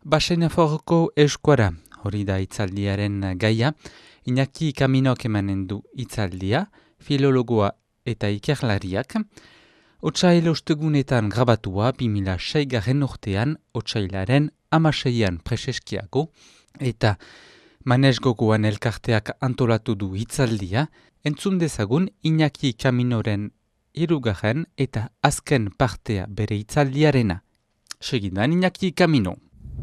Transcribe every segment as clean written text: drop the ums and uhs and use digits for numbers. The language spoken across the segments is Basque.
Basenaforoko eskuara, hori da hitzaldiaren gaia, Iñaki Kaminok emanen du hitzaldia, filologoa eta ikerlariak. Otsail ostegunetan grabatua 2006 urtean, otsailaren 16an preseskiago, eta Manesgogoan elkarteak antolatu du hitzaldia, entzun dezagun Iñaki Kaminoren hirugarren eta azken partea bere hitzaldiarena. Segidan Iñaki Kamino.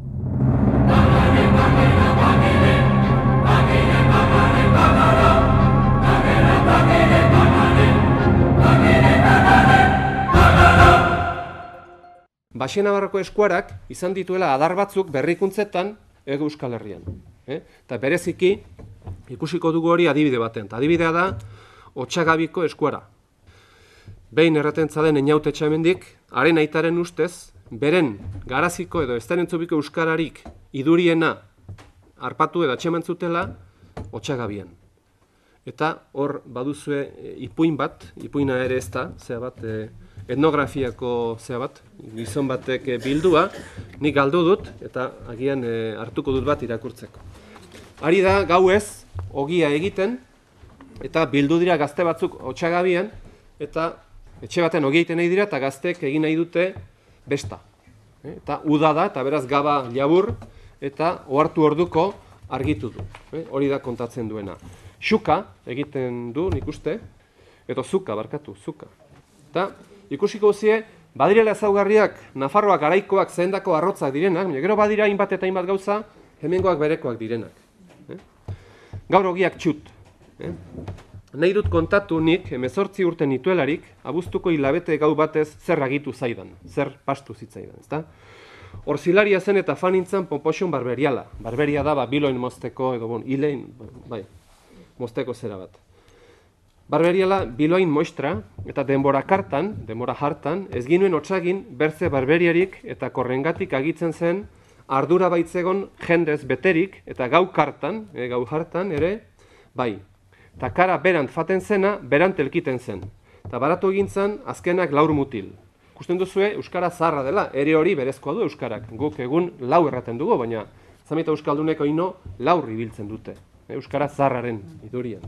Baxenabarroko eskuarak izan dituela adar batzuk berrikuntzetan Hego Euskal Herrian. Eta bereziki ikusiko dugu hori adibide baten. Adibidea da Otsagabiko eskuara. Behin erratentza den Einaute Etxamendik, haren aitaren ustez, beren garaziko edo esterentzubiko euskararik iduriena arpatu edo atxemantzutela Otsagabian. Eta hor baduzue ipuin bat, ipuina ere ez da, etnografiako gizon batek bildua, nik galdu dut eta agian hartuko dut bat irakurtzeko. Ari da gauez ogia egiten eta bildu dira gazte batzuk Otsagabian eta etxe baten ogia egiten nahi dira eta gaztek egin nahi dute besta. Eta uda da eta beraz gaba labur eta ohartu orduko argitu du. Hori da kontatzen duena. Xuka egiten du nik uste, edo zuka. Eta ikusiko zie, badirela ezaugarriak, Nafarroak, Araikoak, zehendako arrotzak direnak, gero badira hainbat eta hainbat gauza, hemengoak berekoak direnak. Gaur ogiak txut. Nahi dut kontatu nik, 18 urte nituelarik, abuztuko hilabete gau batez zer agitu zaidan, zer pastu zitzaidan, ezta? Orzilaria zen eta fan nintzen Pompoxon Barberiala. Barberia da, biloin mozteko, edo hilein, mozteko zera bat. Barberiala biloain moistra eta denbora hartan, ez ginuen otsagin berze barberiarik eta korrengatik agitzen zen ardura baitzegon jendez beterik eta gau hartan ere, bai. Eta kara berant faten zena, berant elkiten zen. Eta baratu egintzen azkenak laur mutil. Ikusten duzue, Euskara zaharra dela, ere hori berezkoa du Euskarak. Guk egun lau erraten dugu, baina zamita Euskalduneko ino laur ibiltzen dute. Euskara zaharraren idurian.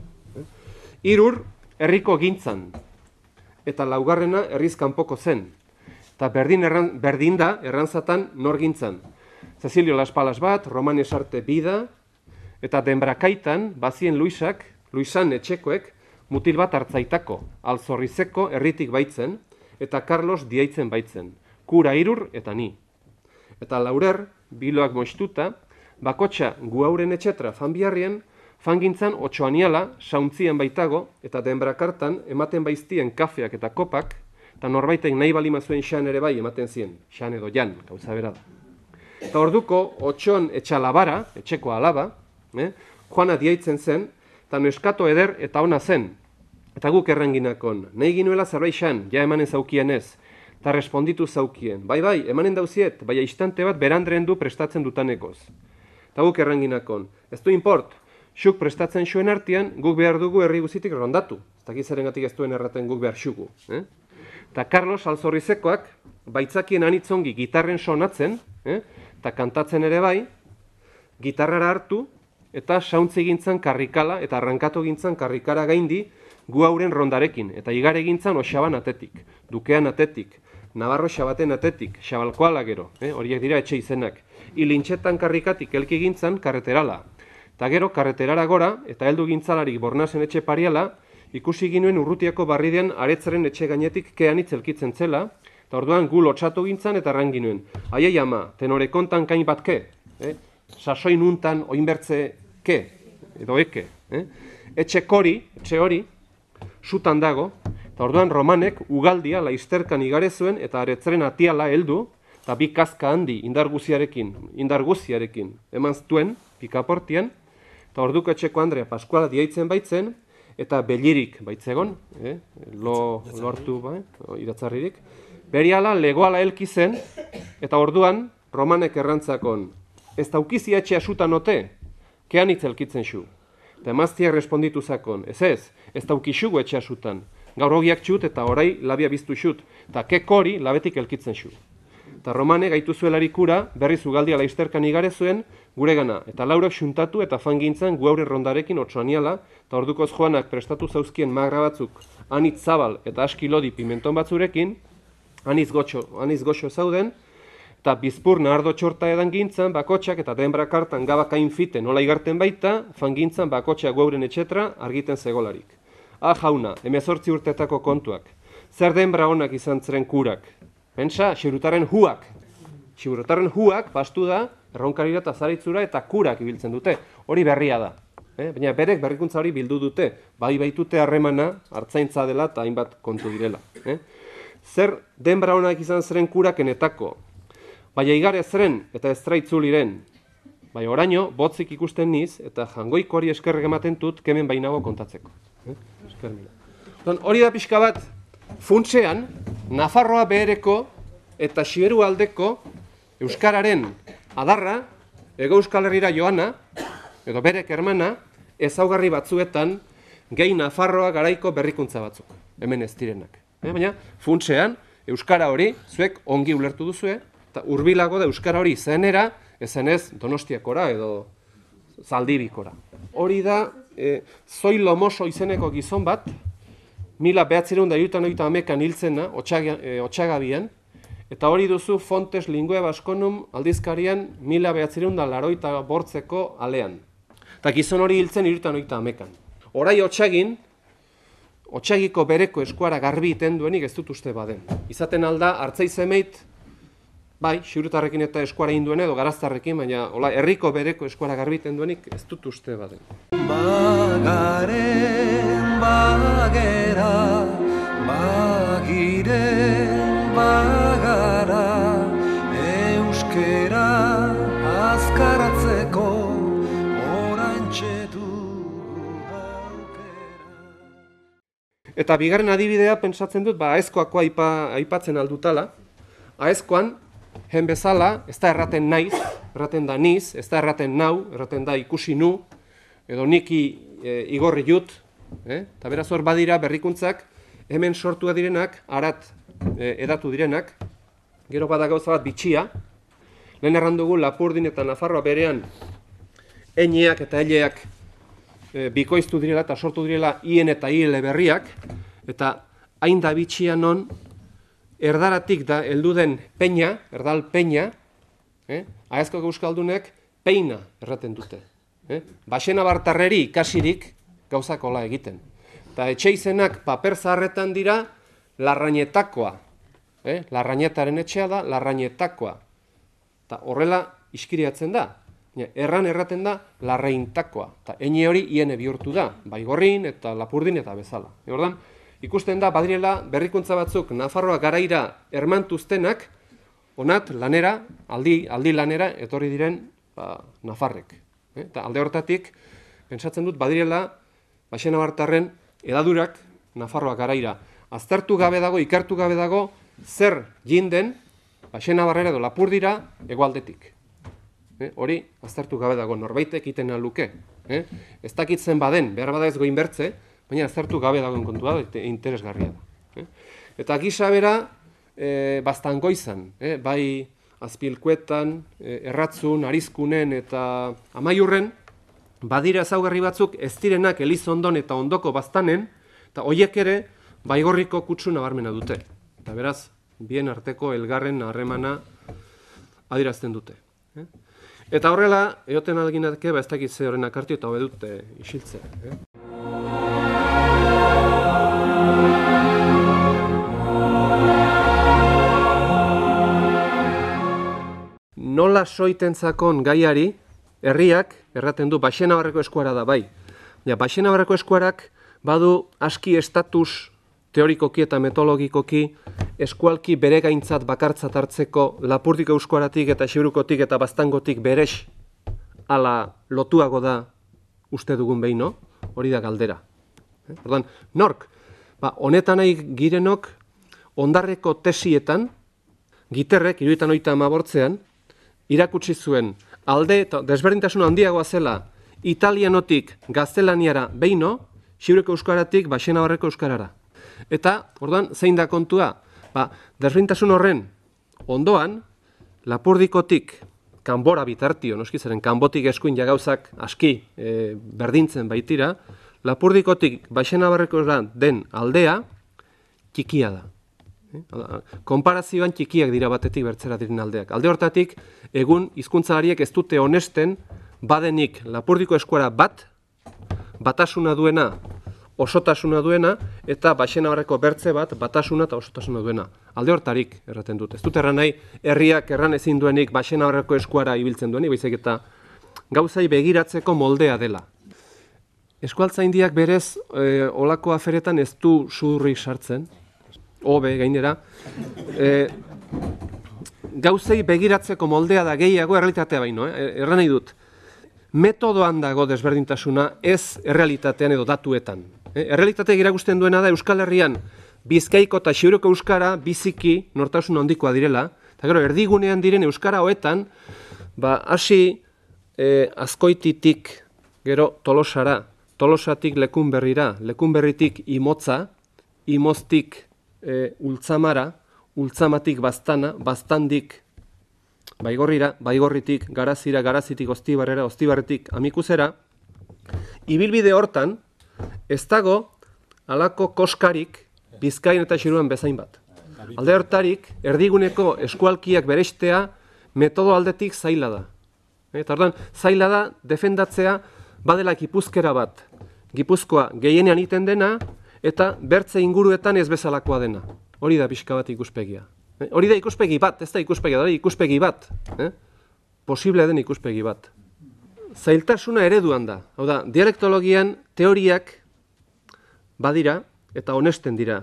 Hirur, herriko gintzan, eta laugarrena herriz kanpoko zen. Eta berdin da, errantzatan nor gintzan. Cecilio Las Palas bat, Roman Esarte bida, eta denbrakaitan, bazien Luisan etxekoek, mutil bat hartzaitako, Alzorrizeko herritik baitzen, eta Carlos diaitzen baitzen, kura hirur eta ni. Eta laurer, biloak moistuta, bakotxa guauren etxetra fanbiarrien, fangintzan otxoaniala, sauntzien baitago, eta denbrakartan ematen baiztien kafeak eta kopak, eta norbaiten nahi balimazuen xan ere bai ematen zien, xan edo jan, gauza bera da. Eta orduko, otxon etxalabara, etxeko alaba, Juana diaitzen zen, eta neskato eder eta ona zen. Eta guk erranginakon, nahi ginuela zerbait xan, ja emanen zaukien ez, eta responditu zaukien. Bai, emanen dauziet, baina istante bat berandren du prestatzen dutanekoz. Eta guk erranginakon, ez du import, xuk prestatzen zuen artean, guk behar dugu herri guzitik rondatu. Ez dakizarengatik ez duen erraten guk behar xugu. Eta Carlos Alzorrizekoak, baitzakien anitzongi gitarren sonatzen, eta kantatzen ere bai, gitarrara hartu, eta sauntzi gintzan karrikala, eta arrankatu gintzan karrikara gaindi, gu hauren rondarekin, eta igare gintzan Oxaban atetik, Dukean atetik, Navarro Xabaten atetik, Xabalkoala gero, horiek dira etxe izenak, ilintxetan karrikatik elki gintzan karreterala, eta gero karreterara gora, eta heldu gintzalarik Bornasen etxe pariala, ikusi ginuen Urrutiako barridean aretzaren etxe gainetik keanitz elkitzen zela, eta orduan gu lotsatu gintzan eta erran ginuen, aiei ama, tenore kontan kain bat ke, sasoi nuntan oinbertze ke, edo eke, etxe hori, sutan dago, eta orduan Romanek ugaldia laizterkan igare zuen eta aretzaren atiala heldu, eta bi kazka handi indar guziarekin eman zituen, pikaportian, eta orduko etxeko Andrea Paskuala diaitzen baitzen, eta belirik baitzegon, lortu idatzarririk, beriala legoala elki zen, eta orduan Romanek errantzakon, ez daukizi etxea sutan ote, kean hitz elkitzen zu. Eta emaztiak responditu zakon, ez daukixugu etxea sutan. Gaur ogiak txut eta orai labia biztu xut, eta kek hori labetik elkitzen zu. Eta Romane gaitu zuelari kura, berriz ugaldia laizterkan igare zuen, guregana. Eta laurek xuntatu eta fangintzan guaure rondarekin otsoaniala, eta ordukoz joanak prestatu zauzkien magra batzuk, anitz zabal eta aski lodi pimenton batzurekin, anitz goxo zauden, eta bizpurna ardo txorta edan gintzan, bakotxak eta denbrak hartan gabakain fite nola igarten baita, fangintzan bakotxak guauren etxetra argiten zegolarik. Jauna, 18 urtetako kontuak. Zer denbra honak izan ziren kurak? Pentsa, xirutaren huak. Xirutaren huak pastu da, erronkarira eta zaritzura eta kurak ibiltzen dute. Hori berria da. Baina berek berrikuntza hori bildu dute. Bai baitute harremana, hartzaintza dela eta hainbat kontu direla. Zer denbra honak izan ziren kurakenetako? Baina igare zeren eta estraitzuliren. Bai oraino, botzik ikusten niz eta jangoiko hori eskerrek ematen dut kemen bainago kontatzeko. Hori da pixka bat, funtsean, Nafarroa behereko eta Xiberu aldeko euskararen adarra, Hego Euskal Herrira joana, edo berek hermana, ezaugarri batzuetan gehi Nafarroa garaiko berrikuntza batzuk, hemen ez direnak. Baina, funtsean, euskara hori, zuek ongi ulertu duzue, eta hurbilago da euskara hori zenera, ezenez Donostiakora edo Zaldibikora. Hori da, Zoilo Moso izeneko gizon bat, 1980an hiltzena, Otsagabian, eta hori duzu Fontes Linguae Basconum aldizkarian 1988ko alean. Eta gizon hori hiltzen 1980an. Orai Otsagin, Otsagiko bereko eskuara garbi iten duenik ez dut uste baden. Izaten alda, hartzaizemeit, bai, xiurutarrekin eta eskuara induen edo garaztarrekin, baina herriko bereko eskuara garbi iten duenik ez dut uste baden. Bagaren bagera, bagiren bagara, euskera azkaratzeko orantxe dugu aukera. Eta bigarren adibidea pentsatzen dut, aezkoako aipatzen aldutala. Aezkoan, hen bezala, ez da erraten naiz, erraten da niz, ez da erraten nau, erraten da ikusi nu, edo niki igorri jut, eta beraz hor badira berrikuntzak, hemen sortua direnak, arat edatu direnak, gero bada gauza bat bitxia, lehen errandugu Lapurdin eta Nafarroa berean, eneak eta eleak bikoiztu direla eta sortu direla ien eta ile berriak, eta hain da bitxia non, erdaratik da heldu den peina, erdal peina, aezko euskaldunek peina erraten dute. Baxena bartarreri ikasirik gauzakola egiten. Eta etxe izenak paper zaharretan dira larrainetakoa. Larrainetaren etxea da larrainetakoa. Eta horrela iskiriatzen da. Erran erraten da larraintakoa. Eta ene hori iene bihurtu da. Baigorrin eta Lapurdin eta bezala. Ordan, ikusten da badirela berrikuntza batzuk Nafarroa garaira ermantuztenak, onat lanera, aldi lanera etorri diren Nafarrek. Eta alde hortatik, pentsatzen dut badirela Baxena Bartarren edadurak Nafarroa garaira. Aztertu gabe dago, ikertu gabe dago, zer jinden Baxena Barrera edo Lapurdira hegoaldetik. Hori aztertu gabe dago, norbaitek iten aluke. Ez dakitzen baden, behar bada ez goinbertze, baina aztertu gabe dagoen kontua da, interesgarria da. Eta gisa bera, Baztangoizan, bai Azpilkuetan, Erratzun, Arizkunen eta Amaiurren, badira ezaugarri batzuk ez direnak Elizondon eta ondoko Baztanen, eta horiek ere Baigorriko kutsu nabarmena dute. Eta beraz, bien arteko elgarren harremana adierazten dute. Eta horrela, egoten alginateke, ez dakit ze horrenak hartu eta hobe dute isiltzea. Nola soitentzakon gaiari, herriak, erraten du, Baxena Barreko eskuara da, bai. Baxena Barreko eskuarak badu aski estatus teorikoki eta metodologikoki eskualki bere gaintzat bakartzat hartzeko Lapurdiko eskuaratik eta Xiberukotik eta Baztangotik berex ala lotuago da uste dugun behino, hori da galdera. Ordan, nork, honetan nahi girenok ondarreko tesietan, Giterrek, 1985an, irakutsi zuen alde eta desberdintasun handiagoa zela italianotik gaztelaniara behino, Xiberuko euskaratik Baxena Barreko euskarara. Eta, orduan, zein da kontua? Desberdintasun horren ondoan, Lapurdikotik kanbora bitartio, noski zeren kanbotik eskuin jagauzak aski berdintzen baitira, Lapurdikotik Baxenabarrekora den aldea txikia da. Konparazioan txikiak dira batetik bertzera diren aldeak. Alde hortatik, egun hizkuntzalariek ez dute honesten badenik Lapurdiko eskuara batasuna duena, osotasuna duena, eta Baxenabarreko bertze bat, batasuna eta osotasuna duena. Alde hortarik erraten dut. Ez dut erran nahi, herriak erran ezin duenik Baxenabarreko eskuara ibiltzen duenik, baizik eta gauzai begiratzeko moldea dela. Eskualtzaindiak berez olako aferetan ez du zurri sartzen, hobe gainera, gauzei begiratzeko moldea da gehiago errealitatea baino, erran nahi dut. Metodoan dago desberdintasuna ez errealitatean edo datuetan. Errealitatea irakusten duena da Euskal Herrian Bizkaiko eta Xiuroko euskara biziki nortasun handikoa direla, eta gero erdigunean diren euskara hoetan, hasi Azkoititik gero Tolosara, Tolosatik Lekunberrira, Lekunberritik Imotza, Imoztik Ultzamara, Ultzamatik Baztana, Baztandik Baigorrira, Baigorritik Garazira, Garazitik Ostibarrera, Ostibarretik Amikuzera. Ibilbide hortan, ez dago halako koskarik Bizkaian eta Xiruan bezain bat. Alde hortarik, erdiguneko eskualkiak bereiztea metodo aldetik zaila da. Eta orduan, zaila da defendatzea badela Gipuzkera bat. Gipuzkoa gehienean iten dena eta bertze inguruetan ez bezalakoa dena. Hori da pixka bat ikuspegia. Hori da ikuspegi bat, ez da ikuspegia, da ikuspegi bat. Posible den ikuspegi bat. Zailtasuna ereduan da. Hau da, dialektologian teoriak badira eta honesten dira.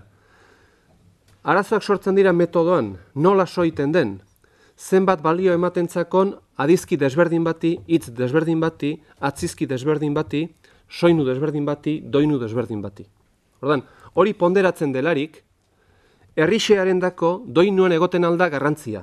Arazoak sortzen dira metodoan, nola soiten den, zenbat balio ematentzakon adizki desberdin bati, hitz desberdin bati, atzizki desberdin bati, soinu desberdin bati, doinu desberdin bati. Ordan, hori ponderatzen delarik, herrixearendako doinuan egoten alda garrantzia.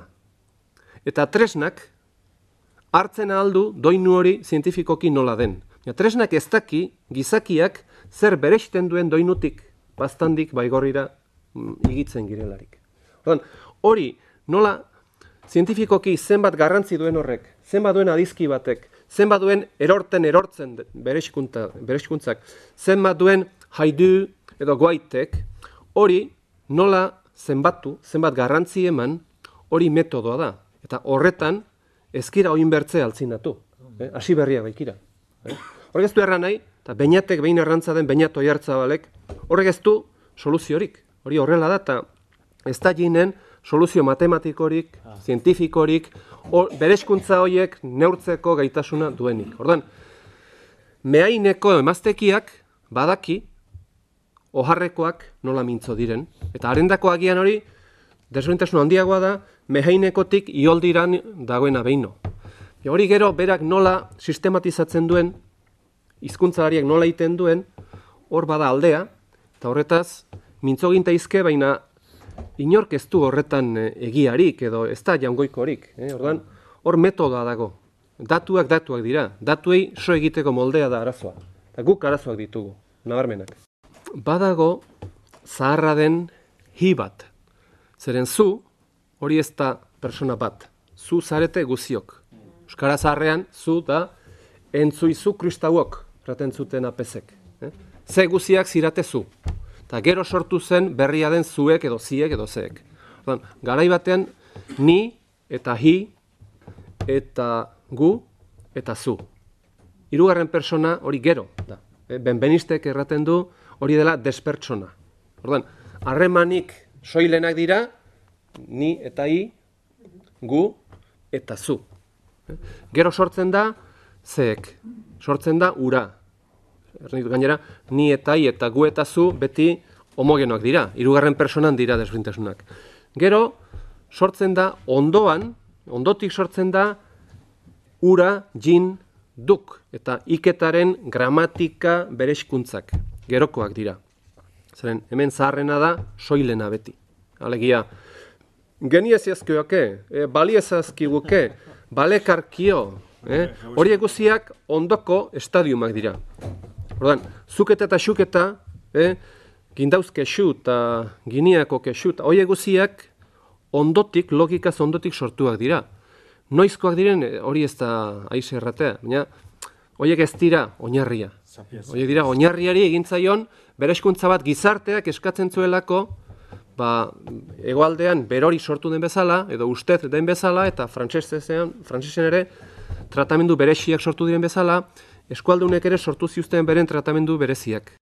Eta tresnak hartzen aldu doinu hori zientifikoki nola den. Tresnak ez daki gizakiak zer bereizten duen doinutik, Baztandik Baigorrira igitzen girelarik. Ordan, hori nola zientifikoki zenbat garrantzi duen horrek, zenbat duen adizki batek, zenbat duen erortzen bereizkuntzak, zenbat duen haidu edo guaitek, hori nola zenbatu, zenbat garrantzi eman, hori metodoa da. Eta horretan, ezkira oin bertze altzinatu. Hasi berria baikira. Horrek ez du erran nahi, eta Beñatek behin errantza den Beñat Oiartzabalek, horrek ez du soluziorik. Hori horrela da, eta ez da jinen soluzio matematikorik, zientifikorik, bereizkuntza horiek neurtzeko gaitasuna duenik. Ordan, mehaineko emaztekiak badaki, oharrekoak nola mintzo diren, eta harendako agian hori, desberdintasun handiagoa da, mehainekotik ioldiran dagoena beino. Hori gero, berak nola sistematizatzen duen, hizkuntzalariak nola egiten duen, hor bada aldea, eta horretaz, mintzo gintaizke, baina inork ez du horretan egiarik, edo ez da jaungoikorik. Ordan, hor metodoa dago. Datuak dira. Datuei so egiteko moldea da arazoa. Eta guk arazoak ditugu, nabarmenak. Badago zaharra den hi bat. Zeren zu, hori ez da persona bat. Zu zarete guziok. Euskara zaharrean, zu da entzuizu kristauok, raten zuten apezek. Ze guziak zirate zu. Eta gero sortu zen berria den zuek edo ziek edo zeek. Garai batean ni eta hi eta gu eta zu. Hirugarren persona hori gero da. Benbenistek erraten du hori dela despertsona. Ordan, harremanik soilenak dira ni eta hi, gu eta zu. Gero sortzen da zeek. Sortzen da ura. Gainera, ni eta hi eta gu eta zu beti homogenoak dira. Hirugarren personan dira desberdintasunak. Gero sortzen da ondotik sortzen da ura, jin, duk. Eta iketaren gramatika bereizkuntzak. Gerokoak dira. Zeren, hemen zaharrena da soilena beti. Alegia, geniezazkioke, baliezazkiguke, balekarkio, horiek guziak ondoko estadiumak dira. Ordan, zuketa eta xuketa, gindauz kexu eta giniako kexu, horiek guziak ondotik, logikaz ondotik sortuak dira. Noizkoak diren, hori ez da aize erratea, baina horiek ez dira oinarria. Horiek dira oinarriari egintzaion bereskuntza bat gizarteak eskatzen zuelako, hegoaldean berori sortu den bezala, edo ustez den bezala, eta frantsesen ere tratamendu bereziak sortu diren bezala, eskualdunek ere sortu ziuzten beren tratamendu bereziak.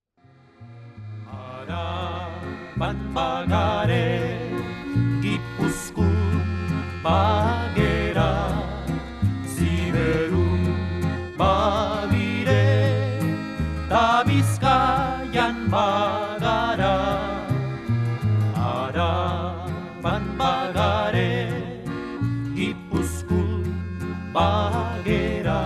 Bagare, Gipuzkoan bagera, Ziberun bagire, ta Bizkaian bagara. Araban bagare, Gipuzkoan bagera,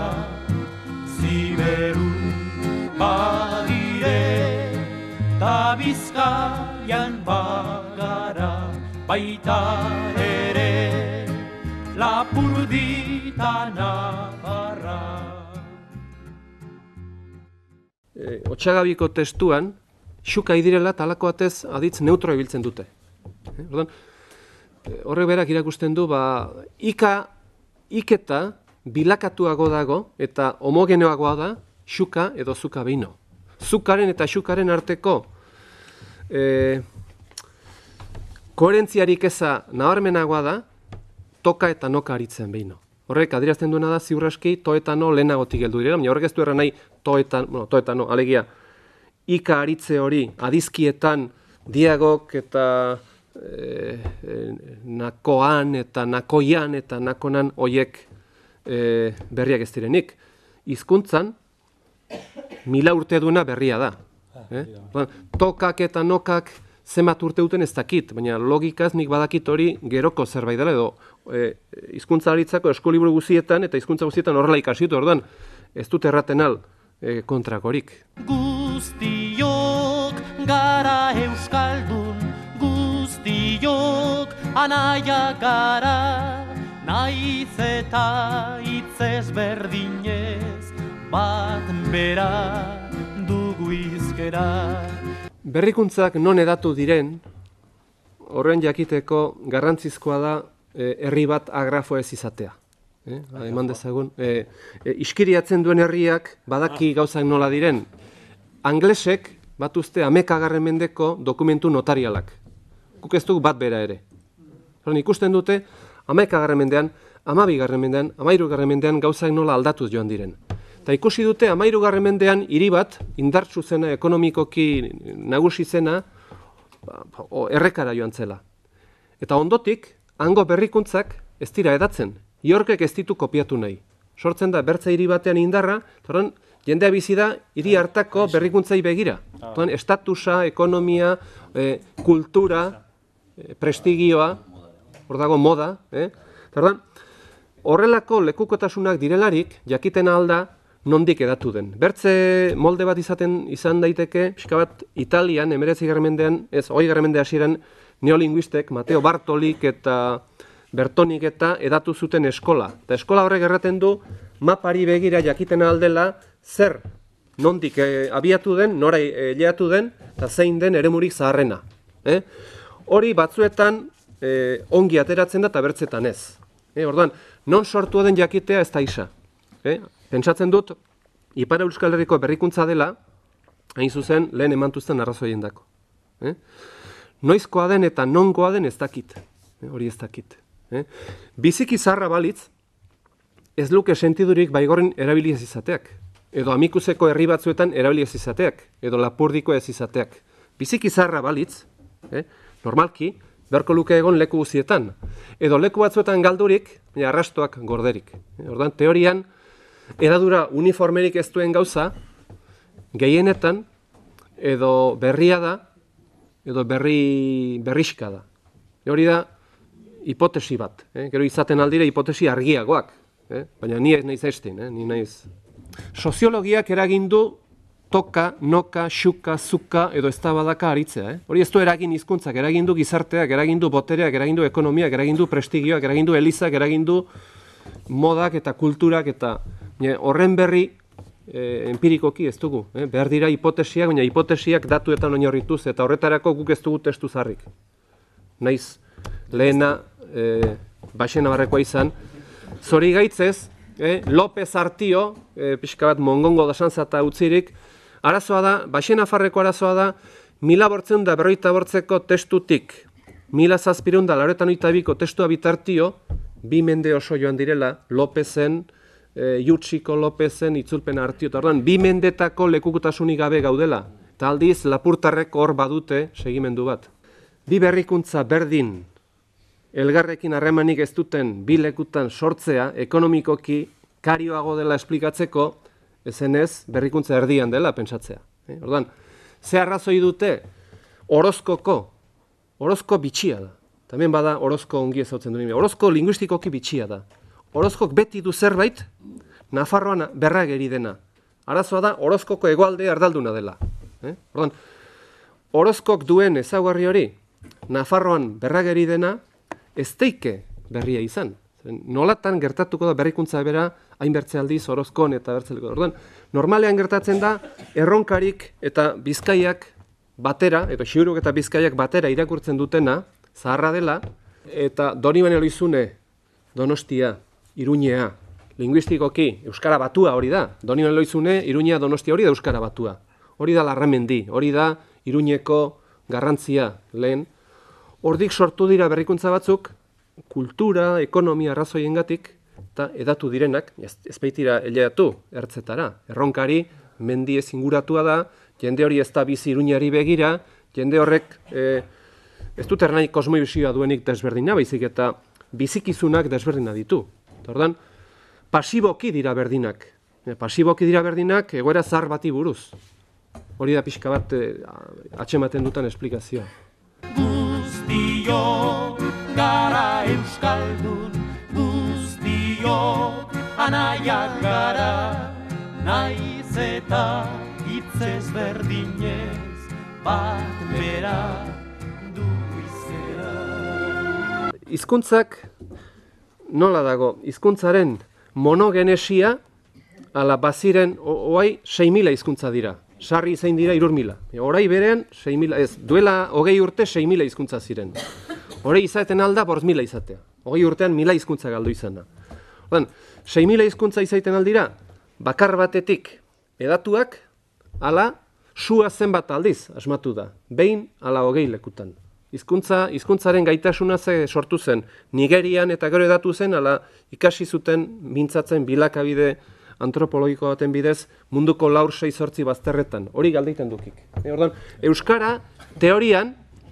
Ziberun bagire, ta Bizkaian bagara, baita ere Lapurdi ta Navarra. Otsagabiko testuan, xuka idirela talako batez aditz neutro ibiltzen dute. Horrek berak irakusten du, iketa bilakatuago dago eta homogeneoagoa da xuka edo zuka beino. Zukaren eta xukaren arteko koherentziarik eza nabarmenagoa da, toka eta noka aritzen beino. Horrek adierazten duena da ziur aski to eta no lehenagotik heldu direla, baina horrek ez du erran nahi to eta no, alegia ika aritze hori adizkietan diagok eta nakoan eta nakoian eta nakonan hoiek berriak ez direnik. Hizkuntzan 1000 urte duena berria da. Tokak eta nokak zenbat urte duten ez dakit, baina logikaz nik badakit hori geroko zerbait dela, edo hizkuntzalaritzako eskoliburu guztietan eta hizkuntza guztietan horrela ikasitu, orduan ez dut erraten al kontrakorik. Guztiok gara euskaldun, guztiok anaia gara, naiz eta hitz ezberdinez, bat bera dugu hizkera. Berrikuntzak non hedatu diren, horren jakiteko garrantzizkoa da herri bat agrafo ez izatea. Eman dezagun, iskiriatzen duen herriak badaki gauzak nola diren. Anglesek batuzte 11. mendeko dokumentu notarialak. Guk ez dugu bat bera ere. Ikusten dute 11. mendean, 12. mendean, 13. mendean gauzak nola aldatuz joan diren. Eta ikusi dute 13. mendean hiri bat indartsu zena, ekonomikoki nagusi zena, errekara joan zela. Eta ondotik, hango berrikuntzak ez dira edatzen. Iorkek ez ditu kopiatu nahi. Sortzen da bertza hiri batean indarra, eta jendea bizi da hiri hartako berrikuntzai begira. Estatusa, ekonomia, kultura, prestigioa, hor dago moda. Horrelako lekukotasunak direlarik, jakiten alda, nondik edatu den. Bertze molde bat izan daiteke, pixka bat Italian, 19. mendean, ez 20. mende hasieran, neolinguistek, Mateo Bartolik eta Bertonik eta edatu zuten eskola. Eta eskola horrek erraten du, mapari begira jakiten aldela, zer nondik abiatu den, nora leatu den, eta zein den eremurik zaharrena. Hori batzuetan ongi ateratzen da eta bertzetan ez. Orduan, non sortu den jakitea ez da isa. Pentsatzen dut, Ipar Euskal Herriko berrikuntza dela, hain zuzen, lehen emantuzten arrazoien dako. Noizkoa den eta nongoa den ez dakit. Hori ez dakit. Biziki zarra balitz, ez luke sentidurik Baigorren erabili ez izateak. Edo Amikuzeko herri batzuetan erabili ez izateak. Edo Lapurdiko ez izateak. Biziki zarra balitz, normalki, beharko luke egon leku guztietan. Edo leku batzuetan galdurik, arrastoak gorderik. Ordan teorian, eradura uniformerik ez duen gauza, gehienetan, edo berria da, edo berriska da. Hori da, hipotesi bat. Gero izaten aldire hipotesi argiagoak. Baina ni ez naiz estin, ni naiz. Soziologiak eragindu toka, noka, xuka, zuka edo eztabadaka aritzea. Hori ez du eragin hizkuntzak, eragindu gizarteak, eragindu botereak, eragindu ekonomiak, eragindu prestigioak, eragindu elizak, eragindu modak eta kulturak eta horren berri empirikoki ez dugu. Behar dira hipotesiak, baina hipotesiak datuetan oinarrituz eta horretarako guk ez dugu testu zarrik. Naiz lehena Baxena Barrekoa izan, zorigaitzez, López Artio, pixka bat mongongo dasantzata utzirik, arazoa da, Baixen Nafarreko arazoa da, 1458ko testutik, 1782ko testua bitartio, 2 mende oso joan direla, Lópezen, Jutsiko Lópezen, itzulpen Artio, eta orduan, 2 mendetako lekukutasunik gabe gaudela, eta aldiz, lapurtarrek hor badute segimendu bat. Bi berrikuntza berdin, elgarrekin harremanik ez duten bi lekutan sortzea, ekonomikoki karioago dela esplikatzeko, ezenez berrikuntza erdian dela pentsatzea. Orduan, ze arrazoi dute Orozko bitxia da. Hemen bada Orozko ongi ezautzen duen. Orozko linguistikoki bitxia da. Orozkok beti du zerbait, Nafarroan berrageri dena. Arazoa da Orozkoko hegoalde ardalduna dela. Orduan, Orozkok duen ezaugarri hori, Nafarroan berrageri dena, ez teike berria izan. Nolatan gertatuko da berrikuntza bera, hainbertze aldiz, Orozkon eta bertzeliko. Orduan, normalean gertatzen da, Erronkarik eta Bizkaiak batera, eta Xiuruk eta Bizkaiak batera irakurtzen dutena, zaharra dela, eta Donibane Lohizune, Donostia, Iruñea, linguistikoki, Euskara batua hori da. Donibane Lohizune, Iruñea, Donostia hori da Euskara batua. Hori da Larramendi, hori da Iruñeko garrantzia lehen. Hordik sortu dira berrikuntza batzuk, kultura, ekonomia arrazoiengatik, eta edatu direnak, ez baitira eleatu ertzetara. Erronkari, mendi ez inguratua da, jende hori ez da bizi Iruñari begira, jende horrek ez dut ernai kosmobisioa duenik desberdina, baizik eta bizikizunak desberdina ditu. Ordan, pasiboki dira berdinak. Pasiboki dira berdinak egoera zahar bati buruz. Hori da pixka bat atxematen dutan esplikazioa. Guztiok gara euskaldun, guztiok anaiak gara, naiz eta hitz ezberdinez bat bera du izera. Hizkuntzak nola dago? Hizkuntzaren monogenesia ala baziren oai 6.000 hizkuntza dira. Sarri zein dira 3.000. Orai berean 6.000, ez, duela 20 urte 6.000 hizkuntza ziren. Hori izaten alda 5.000 izatea. 20 urtean 1.000 hizkuntza galdu izan da. 6.000 hizkuntza izaten aldira, bakar batetik edatuak, ala sua zenbat aldiz asmatu da. Behin ala 20 lekutan. Hizkuntzaren gaitasuna ze sortu zen. Nigerian eta gero edatu zen, ala ikasi zuten mintzatzen bilakabide antropologiko baten bidez munduko 4-6 bazterretan. Hori galdeiten dukik. Orduan, Euskara, teorian,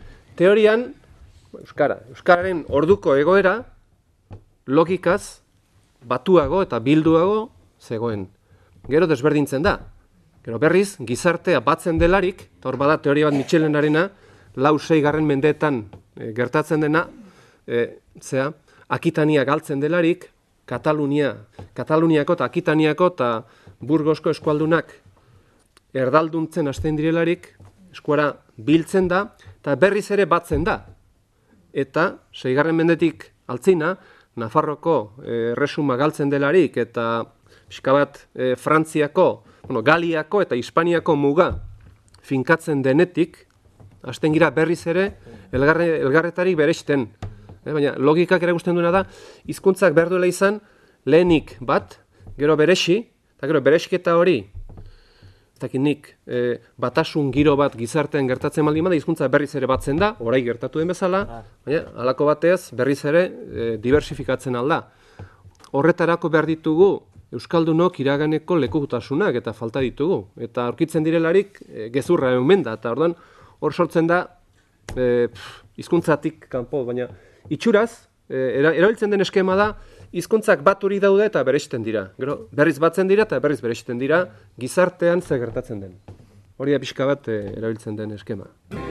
Euskararen orduko egoera, logikaz, batuago eta bilduago zegoen. Gero desberdintzen da. Gero berriz, gizartea batzen delarik, eta hor bada teoria bat Michelenarena, 4-6 mendeetan gertatzen dena, Akitania galtzen delarik, Kataluniako eta Akitaniako eta Burgosko eskualdunak erdalduntzen hasten direlarik, eskuara biltzen da, eta berriz ere batzen da. Eta, 6. mendetik altzina, Nafarroko erresuma galtzen delarik, eta pixka bat Frantziako, Galiako eta Hispaniako muga finkatzen denetik, hasten gira berriz ere elgarretarik bereizten. Baina logikak erakusten duena da, hizkuntzak behar duela izan lehenik bat, gero beresi, eta gero beresketa hori, ez dakit nik, batasun giro bat gizartean gertatzen baldin bada, hizkuntza berriz ere batzen da, orai gertatu den bezala, baina halako batez berriz ere diversifikatzen alda. Horretarako behar ditugu euskaldunok iraganeko lekukutasunak eta falta ditugu, eta aurkitzen direlarik gezurra eman da, eta orduan hor sortzen da hizkuntzatik kanpo, baina itxuraz, erabiltzen den eskema da, hizkuntzak baturi daude eta bereizten dira. Gero, berriz batzen dira eta berriz bereizten dira, gizartean zer gertatzen den. Hori da pixka bat erabiltzen den eskema.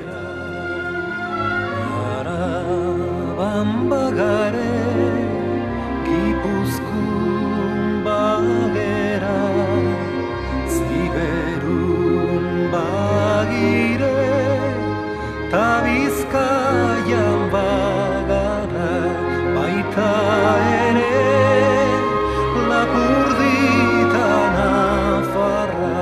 Araban bagare, Gipuzkoan bagera, Ziberun bagire, ta Bizkaian bagara, baita ere Lapurdita Nafarra.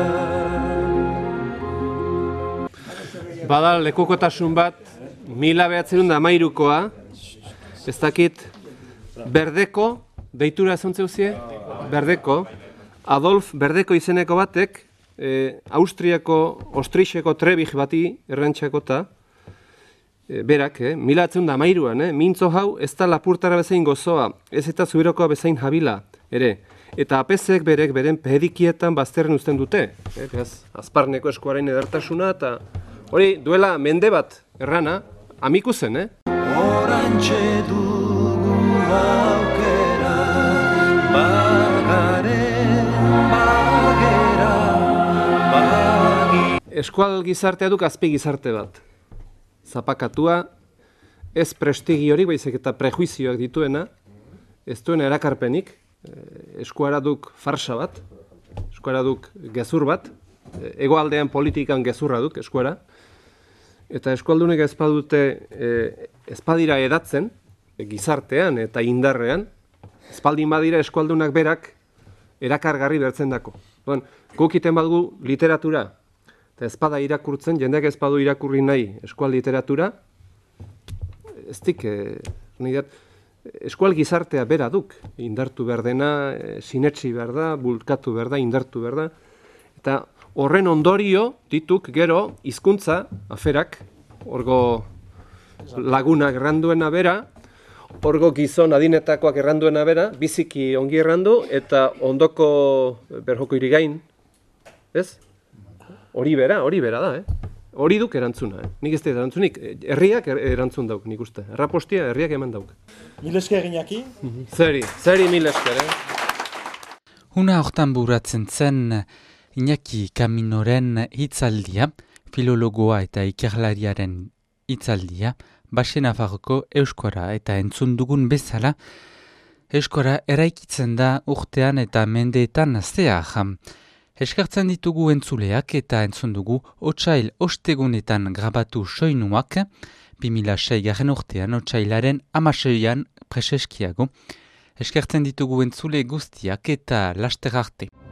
Bada lekukotasun bat, 1913koa, ez dakit, berdeko deitura esan zeuzie? Berdeko. Adolf Berdeko izeneko batek, Austriako, Ostrixeko Trebig bati errantxakota, berak, 1813an, mintzo hau ez da lapurtara bezain gozoa, ez eta zuberokoa bezain jabila, ere. Eta apezek berek beren pedikietan bazterren uzten dute. Azparneko eskuaren edertasuna, eta hori duela mende bat errana, amiku zen, Orantxe dugu aukera, Eskual gizartea duk azpi gizarte bat. Zapakatua, ez prestigiorik, baizik eta prejuizioak dituena, ez duena erakarpenik, eskuara duk farsa bat, eskuara duk gezur bat, hegoaldean politikan gezurra duk eskuara, eta eskualdunek ezpadira edatzen, gizartean eta indarrean, espaldin badira eskualdunak berak erakargarri bertzen dako. Guk iten badugu literatura, eta ezpada irakurtzen, jendeak ezpadu irakurri nahi eskual literatura, ez dik, eskual gizartea bera duk, indartu behar dena, sinetsi behar da, bulkatu behar da, indartu behar da, eta horren ondorio dituk gero hizkuntza aferak, orgo lagunak erranduena bera, orgo gizon adinetakoak erranduena bera, biziki ongi errandu, eta ondoko berjoko irigain, ez? Hori bera da, Hori duk erantzuna, Nik ez da erantzunik, herriak erantzun dauk, nik uste. Errapostia herriak eman dauk. Mil esker Iñaki. Zeri mil esker, Una hortan buratzen zen Iñaki Kaminoren hitzaldia, filologoa eta ikerlariaren hitzaldia, Baxe Nafarroko euskara eta entzun dugun bezala, euskara eraikitzen da urtean eta mendeetan zehar. Eskertzen ditugu entzuleak eta entzun dugu otsail ostegunetan grabatu soinuak, 2006 urtean otsailaren 16an preseskiago. Eskertzen ditugu entzule guztiak eta laster arte.